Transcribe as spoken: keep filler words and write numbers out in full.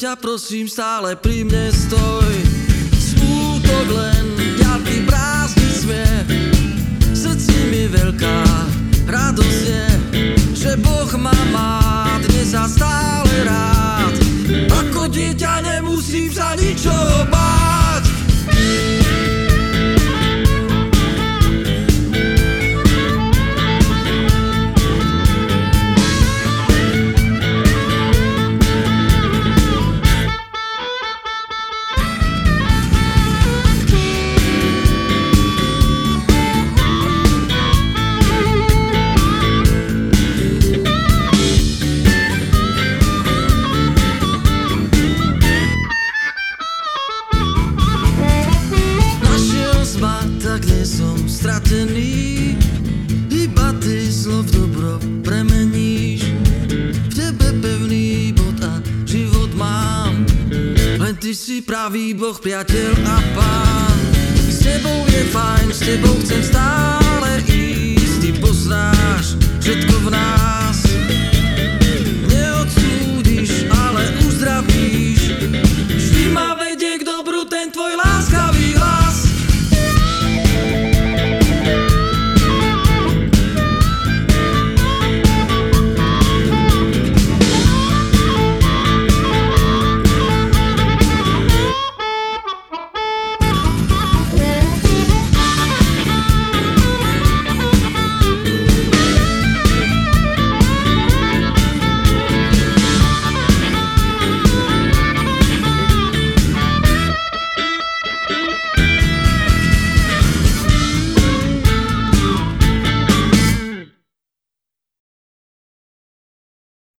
ťa prosím, stále pri mne stoj. Smútok len, ďalky prázdny smiech, v srdci mi veľká radosť je, že Boh ma má dnes a stále rád. Ako dieťa nemusím sa ničoho báť. Tak nie som stratený, iba ty slov dobro premeníš. V tebe pevný bod a život mám, len ty si pravý Boh, priateľ a pán. S tebou je fajn, s tebou chcem stále ísť, ty poznáš všetko v nás.